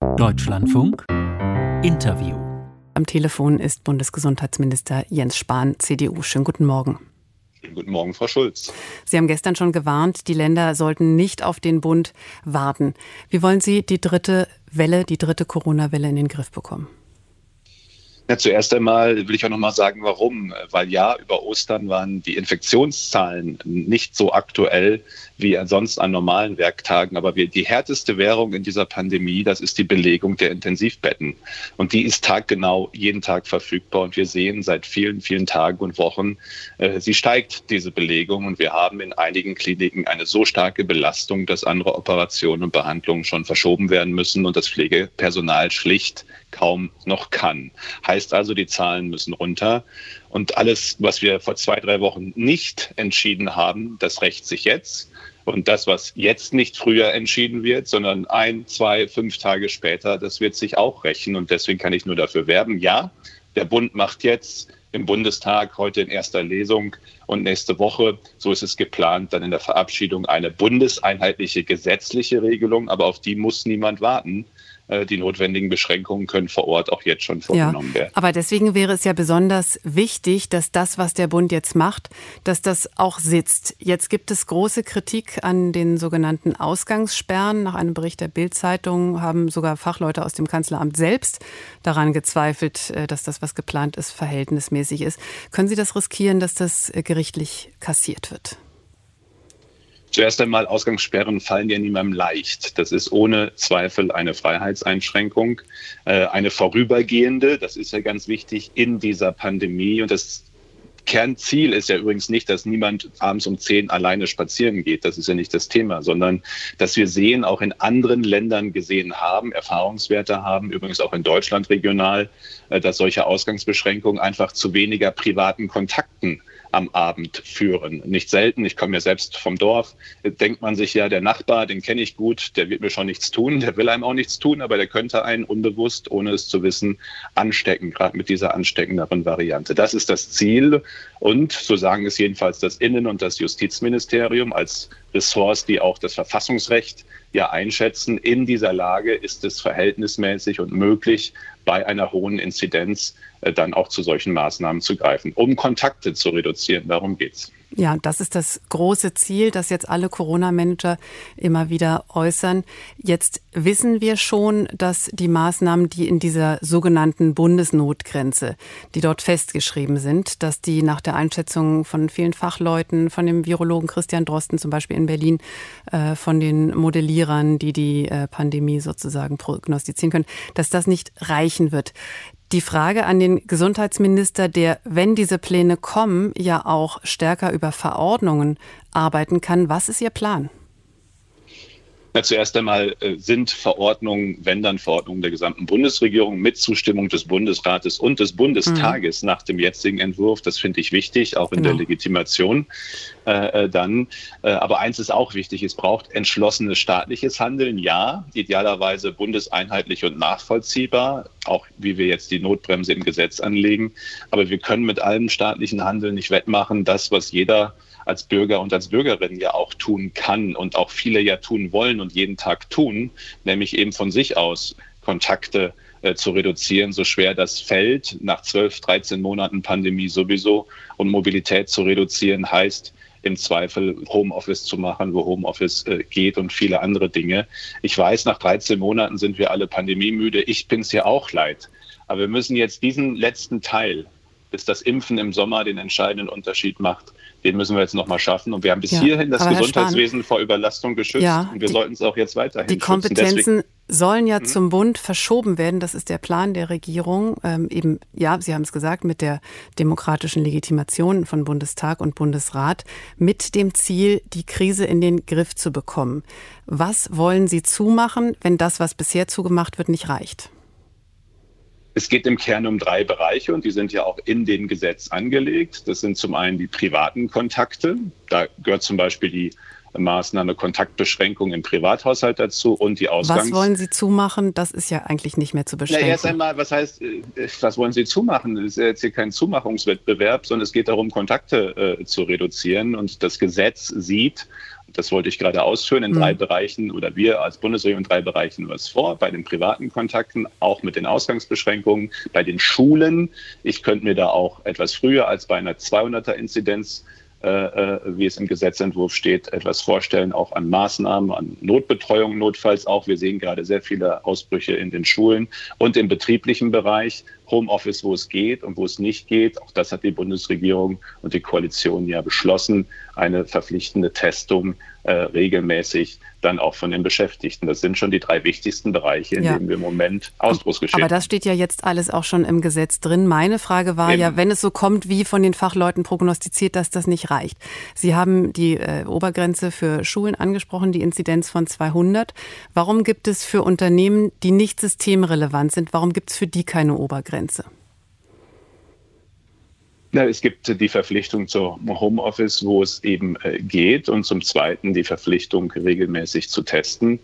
Deutschlandfunk Interview. Am Telefon ist Bundesgesundheitsminister Jens Spahn, CDU. Schönen guten Morgen. Schönen guten Morgen, Frau Schulz. Sie haben gestern schon gewarnt, die Länder sollten nicht auf den Bund warten. Wie wollen Sie die dritte Corona-Welle in den Griff bekommen? Ja, zuerst einmal will ich auch noch mal sagen, warum. Weil ja, über Ostern waren die Infektionszahlen nicht so aktuell wie sonst an normalen Werktagen. Aber die härteste Währung in dieser Pandemie, das ist die Belegung der Intensivbetten. Und die ist taggenau jeden Tag verfügbar. Und wir sehen seit vielen, vielen Tagen und Wochen, sie steigt, diese Belegung. Und wir haben in einigen Kliniken eine so starke Belastung, dass andere Operationen und Behandlungen schon verschoben werden müssen und das Pflegepersonal schlicht kaum noch kann. Heißt also, die Zahlen müssen runter. Und alles, was wir vor 2-3 Wochen nicht entschieden haben, das rächt sich jetzt. Und das, was jetzt nicht früher entschieden wird, sondern 1, 2, 5 Tage später, das wird sich auch rächen. Und deswegen kann ich nur dafür werben, ja, der Bund macht jetzt im Bundestag heute in erster Lesung und nächste Woche, so ist es geplant, dann in der Verabschiedung eine bundeseinheitliche gesetzliche Regelung. Aber auf die muss niemand warten. Die notwendigen Beschränkungen können vor Ort auch jetzt schon vorgenommen werden. Aber deswegen wäre es ja besonders wichtig, dass das, was der Bund jetzt macht, dass das auch sitzt. Jetzt gibt es große Kritik an den sogenannten Ausgangssperren. Nach einem Bericht der Bild-Zeitung haben sogar Fachleute aus dem Kanzleramt selbst daran gezweifelt, dass das, was geplant ist, verhältnismäßig ist. Können Sie das riskieren, dass das gerichtlich kassiert wird? Zuerst einmal, Ausgangssperren fallen ja niemandem leicht. Das ist ohne Zweifel eine Freiheitseinschränkung, eine vorübergehende, das ist ja ganz wichtig, in dieser Pandemie. Und das Kernziel ist ja übrigens nicht, dass niemand abends um 10 alleine spazieren geht. Das ist ja nicht das Thema, sondern dass wir sehen, auch in anderen Ländern gesehen haben, Erfahrungswerte haben, übrigens auch in Deutschland regional, dass solche Ausgangsbeschränkungen einfach zu weniger privaten Kontakten am Abend führen. Nicht selten, ich komme ja selbst vom Dorf, denkt man sich ja, der Nachbar, den kenne ich gut, der wird mir schon nichts tun, der will einem auch nichts tun, aber der könnte einen unbewusst, ohne es zu wissen, anstecken, gerade mit dieser ansteckenderen Variante. Das ist das Ziel und, so sagen es jedenfalls das Innen- und das Justizministerium als Ressorts, die auch das Verfassungsrecht ja einschätzen, in dieser Lage ist es verhältnismäßig und möglich, bei einer hohen Inzidenz dann auch zu solchen Maßnahmen zu greifen, um Kontakte zu reduzieren. Darum geht's. Ja, das ist das große Ziel, das jetzt alle Corona-Manager immer wieder äußern. Jetzt wissen wir schon, dass die Maßnahmen, die in dieser sogenannten Bundesnotgrenze, die dort festgeschrieben sind, dass die nach der Einschätzung von vielen Fachleuten, von dem Virologen Christian Drosten zum Beispiel in Berlin, von den Modellierern, die Pandemie sozusagen prognostizieren können, dass das nicht reichen wird. Die Frage an den Gesundheitsminister, der, wenn diese Pläne kommen, ja auch stärker über Verordnungen arbeiten kann. Was ist Ihr Plan? Na, zuerst einmal sind Verordnungen, wenn dann Verordnungen der gesamten Bundesregierung mit Zustimmung des Bundesrates und des Bundestages nach dem jetzigen Entwurf. Das finde ich wichtig, auch in der Legitimation dann. Aber eins ist auch wichtig, es braucht entschlossenes staatliches Handeln. Ja, idealerweise bundeseinheitlich und nachvollziehbar, auch wie wir jetzt die Notbremse im Gesetz anlegen. Aber wir können mit allem staatlichen Handeln nicht wettmachen, das, was jeder als Bürger und als Bürgerin ja auch tun kann und auch viele ja tun wollen und jeden Tag tun, nämlich eben von sich aus Kontakte zu reduzieren, so schwer das fällt, nach 12, 13 Monaten Pandemie sowieso. Und Mobilität zu reduzieren heißt im Zweifel Homeoffice zu machen, wo Homeoffice geht und viele andere Dinge. Ich weiß, nach 13 Monaten sind wir alle pandemiemüde. Ich bin es ja auch leid. Aber wir müssen jetzt diesen letzten Teil, bis das Impfen im Sommer den entscheidenden Unterschied macht, den müssen wir jetzt noch mal schaffen. Und wir haben bis hierhin das Gesundheitswesen vor Überlastung geschützt. Und wir sollten es auch jetzt weiterhin schützen. Die Kompetenzen sollen ja zum Bund verschoben werden. Das ist der Plan der Regierung. Sie haben es gesagt, mit der demokratischen Legitimation von Bundestag und Bundesrat, mit dem Ziel, die Krise in den Griff zu bekommen. Was wollen Sie zumachen, wenn das, was bisher zugemacht wird, nicht reicht? Es geht im Kern um 3 Bereiche und die sind ja auch in dem Gesetz angelegt. Das sind zum einen die privaten Kontakte. Da gehört zum Beispiel die Maßnahme Kontaktbeschränkung im Privathaushalt dazu und die Was wollen Sie zumachen? Das ist ja eigentlich nicht mehr zu beschränken. Erst einmal, was wollen Sie zumachen? Das ist ja jetzt hier kein Zumachungswettbewerb, sondern es geht darum, Kontakte zu reduzieren. Und das Gesetz sieht, Das wollte ich gerade ausführen, in 3 Bereichen, oder wir als Bundesregierung in 3 Bereichen was vor. Bei den privaten Kontakten, auch mit den Ausgangsbeschränkungen, bei den Schulen. Ich könnte mir da auch etwas früher als bei einer 200er-Inzidenz, wie es im Gesetzentwurf steht, etwas vorstellen, auch an Maßnahmen, an Notbetreuung notfalls auch. Wir sehen gerade sehr viele Ausbrüche in den Schulen und im betrieblichen Bereich, Homeoffice, wo es geht und wo es nicht geht. Auch das hat die Bundesregierung und die Koalition ja beschlossen, eine verpflichtende Testung regelmäßig dann auch von den Beschäftigten. Das sind schon die 3 wichtigsten Bereiche, in denen wir im Moment Ausbruchsgeschehen haben. Aber das steht ja jetzt alles auch schon im Gesetz drin. Meine Frage war ja, wenn es so kommt, wie von den Fachleuten prognostiziert, dass das nicht reicht. Sie haben die Obergrenze für Schulen angesprochen, die Inzidenz von 200. Warum gibt es für Unternehmen, die nicht systemrelevant sind, warum gibt es für die keine Obergrenze? Es gibt die Verpflichtung zum Homeoffice, wo es eben geht, und zum Zweiten die Verpflichtung, regelmäßig zu testen.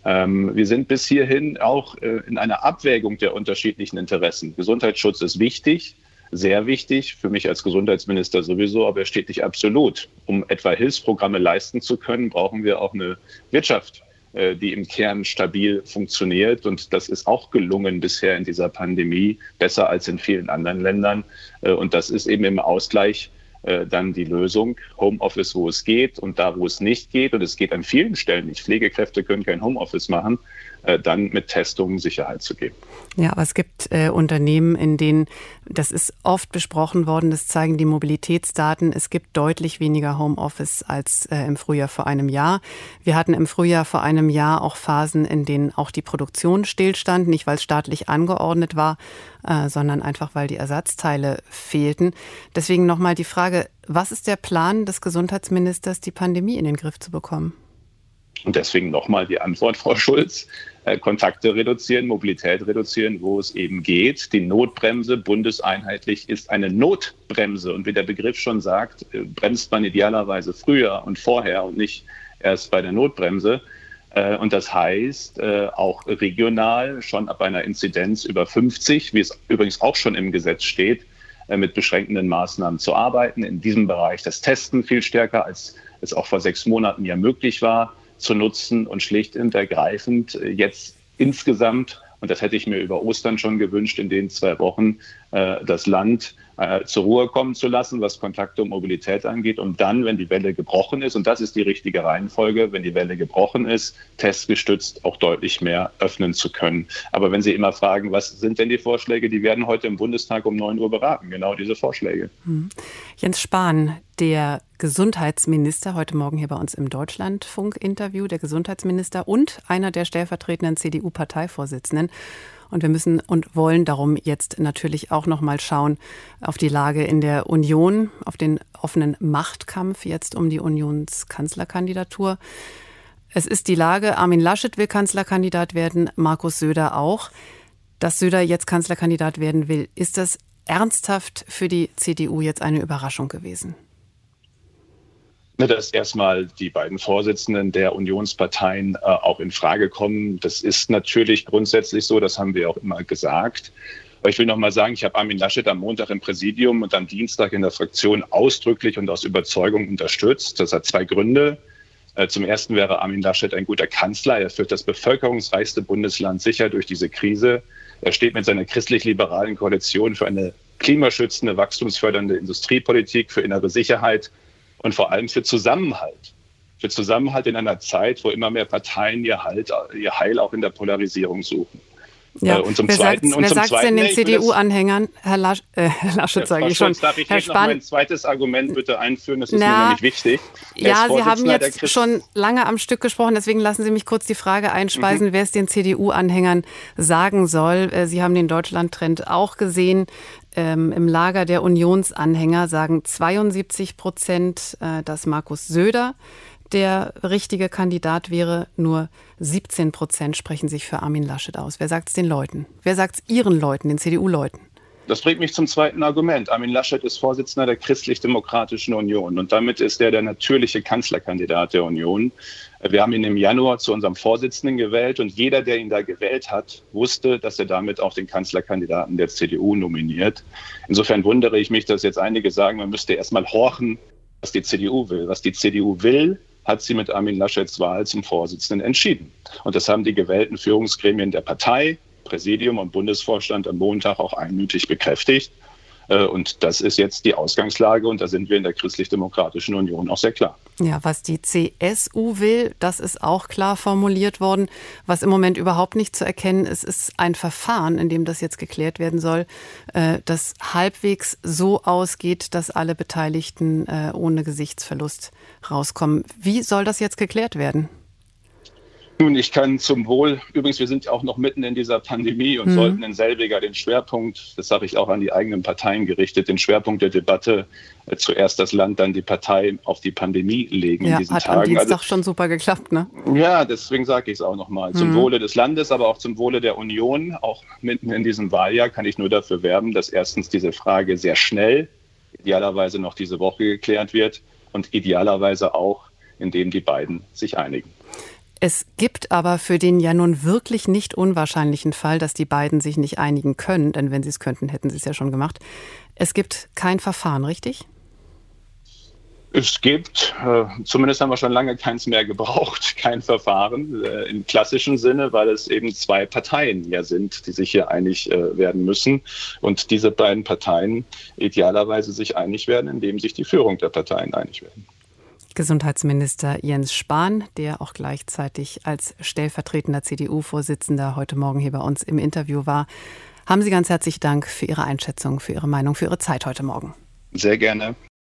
Wir sind bis hierhin auch in einer Abwägung der unterschiedlichen Interessen. Gesundheitsschutz ist wichtig, sehr wichtig, für mich als Gesundheitsminister sowieso, aber er steht nicht absolut. Um etwa Hilfsprogramme leisten zu können, brauchen wir auch eine Wirtschaft, die im Kern stabil funktioniert. Und das ist auch gelungen bisher in dieser Pandemie, besser als in vielen anderen Ländern. Und das ist eben im Ausgleich dann die Lösung. Homeoffice, wo es geht, und da, wo es nicht geht, und es geht an vielen Stellen nicht, Pflegekräfte können kein Homeoffice machen, dann mit Testungen Sicherheit zu geben. Ja, aber es gibt Unternehmen, in denen, das ist oft besprochen worden, das zeigen die Mobilitätsdaten, es gibt deutlich weniger Homeoffice als im Frühjahr vor einem Jahr. Wir hatten im Frühjahr vor einem Jahr auch Phasen, in denen auch die Produktion stillstand, nicht weil es staatlich angeordnet war, sondern einfach, weil die Ersatzteile fehlten. Deswegen nochmal die Frage, was ist der Plan des Gesundheitsministers, die Pandemie in den Griff zu bekommen? Und deswegen nochmal die Antwort, Frau Schulz. Kontakte reduzieren, Mobilität reduzieren, wo es eben geht. Die Notbremse bundeseinheitlich ist eine Notbremse. Und wie der Begriff schon sagt, bremst man idealerweise früher und vorher und nicht erst bei der Notbremse. Und das heißt, auch regional schon ab einer Inzidenz über 50, wie es übrigens auch schon im Gesetz steht, mit beschränkenden Maßnahmen zu arbeiten. In diesem Bereich das Testen viel stärker, als es auch vor 6 Monaten ja möglich war, zu nutzen, und schlicht und ergreifend jetzt insgesamt, und das hätte ich mir über Ostern schon gewünscht, in den 2 Wochen das Land zur Ruhe kommen zu lassen, was Kontakte und Mobilität angeht, und dann, wenn die Welle gebrochen ist, und das ist die richtige Reihenfolge, wenn die Welle gebrochen ist, testgestützt auch deutlich mehr öffnen zu können. Aber wenn Sie immer fragen, was sind denn die Vorschläge, die werden heute im Bundestag um 9 Uhr beraten, genau diese Vorschläge. Jens Spahn, der Gesundheitsminister, heute Morgen hier bei uns im Deutschlandfunk-Interview, der Gesundheitsminister und einer der stellvertretenden CDU-Parteivorsitzenden. Und wir müssen und wollen darum jetzt natürlich auch noch mal schauen auf die Lage in der Union, auf den offenen Machtkampf jetzt um die Unionskanzlerkandidatur. Es ist die Lage, Armin Laschet will Kanzlerkandidat werden, Markus Söder auch. Dass Söder jetzt Kanzlerkandidat werden will, ist das ernsthaft für die CDU jetzt eine Überraschung gewesen? Dass erstmal die beiden Vorsitzenden der Unionsparteien auch in Frage kommen. Das ist natürlich grundsätzlich so, das haben wir auch immer gesagt. Aber ich will noch mal sagen, ich habe Armin Laschet am Montag im Präsidium und am Dienstag in der Fraktion ausdrücklich und aus Überzeugung unterstützt. Das hat 2 Gründe. Zum Ersten wäre Armin Laschet ein guter Kanzler. Er führt das bevölkerungsreichste Bundesland sicher durch diese Krise. Er steht mit seiner christlich-liberalen Koalition für eine klimaschützende, wachstumsfördernde Industriepolitik, für innere Sicherheit und vor allem für Zusammenhalt. Für Zusammenhalt in einer Zeit, wo immer mehr Parteien ihr Heil auch in der Polarisierung suchen. Ja, und zum Zweiten, wer sagt es denn den CDU-Anhängern, Herr Laschet, sage ich schon. Darf ich jetzt noch mein zweites Argument bitte einführen? Das ist mir nämlich wichtig. Ja, Sie haben jetzt schon lange am Stück gesprochen, deswegen lassen Sie mich kurz die Frage einspeisen, wer es den CDU-Anhängern sagen soll. Sie haben den Deutschland-Trend auch gesehen. Im Lager der Unionsanhänger sagen 72%, dass Markus Söder der richtige Kandidat wäre. Nur 17% sprechen sich für Armin Laschet aus. Wer sagt es den Leuten? Wer sagt es Ihren Leuten, den CDU-Leuten? Das bringt mich zum zweiten Argument. Armin Laschet ist Vorsitzender der Christlich-Demokratischen Union und damit ist er der natürliche Kanzlerkandidat der Union. Wir haben ihn im Januar zu unserem Vorsitzenden gewählt und jeder, der ihn da gewählt hat, wusste, dass er damit auch den Kanzlerkandidaten der CDU nominiert. Insofern wundere ich mich, dass jetzt einige sagen, man müsste erst mal horchen, was die CDU will. Was die CDU will, hat sie mit Armin Laschets Wahl zum Vorsitzenden entschieden. Und das haben die gewählten Führungsgremien der Partei, Präsidium und Bundesvorstand am Montag auch einmütig bekräftigt. Und das ist jetzt die Ausgangslage und da sind wir in der Christlich-Demokratischen Union auch sehr klar. Ja, was die CSU will, das ist auch klar formuliert worden. Was im Moment überhaupt nicht zu erkennen ist, ist ein Verfahren, in dem das jetzt geklärt werden soll, das halbwegs so ausgeht, dass alle Beteiligten ohne Gesichtsverlust rauskommen. Wie soll das jetzt geklärt werden? Nun, ich kann zum Wohl, übrigens, wir sind auch noch mitten in dieser Pandemie und sollten in selbiger den Schwerpunkt, das sage ich auch an die eigenen Parteien gerichtet, den Schwerpunkt der Debatte zuerst das Land, dann die Partei auf die Pandemie legen in diesen Tagen. Ja, hat am Dienstag schon super geklappt, ne? Ja, deswegen sage ich es auch nochmal. Zum Wohle des Landes, aber auch zum Wohle der Union, auch mitten in diesem Wahljahr kann ich nur dafür werben, dass erstens diese Frage sehr schnell, idealerweise noch diese Woche geklärt wird und idealerweise auch, indem die beiden sich einigen. Es gibt aber für den ja nun wirklich nicht unwahrscheinlichen Fall, dass die beiden sich nicht einigen können, denn wenn sie es könnten, hätten sie es ja schon gemacht. Es gibt kein Verfahren, richtig? Es gibt, zumindest haben wir schon lange keins mehr gebraucht, kein Verfahren im klassischen Sinne, weil es eben zwei Parteien ja sind, die sich hier einig werden müssen und diese beiden Parteien idealerweise sich einig werden, indem sich die Führung der Parteien einig werden. Gesundheitsminister Jens Spahn, der auch gleichzeitig als stellvertretender CDU-Vorsitzender heute Morgen hier bei uns im Interview war. Haben Sie ganz herzlichen Dank für Ihre Einschätzung, für Ihre Meinung, für Ihre Zeit heute Morgen. Sehr gerne.